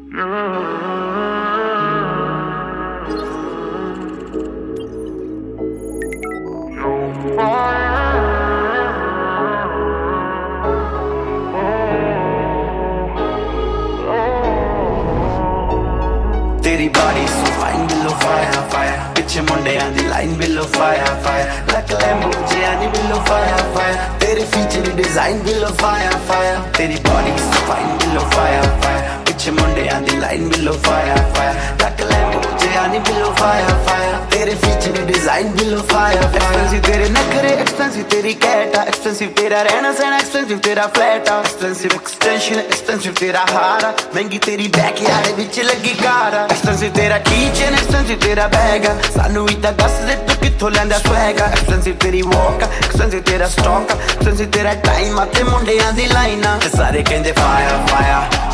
तेरी body so fine below fire fire पिछे मुंडियां दी line below fire fire like Lambo Gianni below fire fire तेरे feature design below fire fire तेरी body so fine below fire fire पिछे मुंडियां दी line below fire fire like Lambo Gianni below fire fire तेरे feature design below fire fire expensive तेरे नखरे expensive तेरी कैटा expensive तेरा रहना सहना एक्सपेंसिव तेरा फ्लैट एक्सपेंसिव एक्सटेंशन एक्सपेंसिव तेरा हारा महंगी तेरी बैकयार्ड विच लगी कार एक्सपेंसिव तेरा कीचन एक्सपेंसिव तेरा बैग सानू ही तां दस दे तू कित्थों लैंदा स्वैग एक्सपेंसिव तेरी वॉक एक्सपेंसिव तेरा स्टॉक एक्सपेंसिव तेरा टाइम आते मुंडियां दी लाइनां ते सारे कहंदे फायर फायर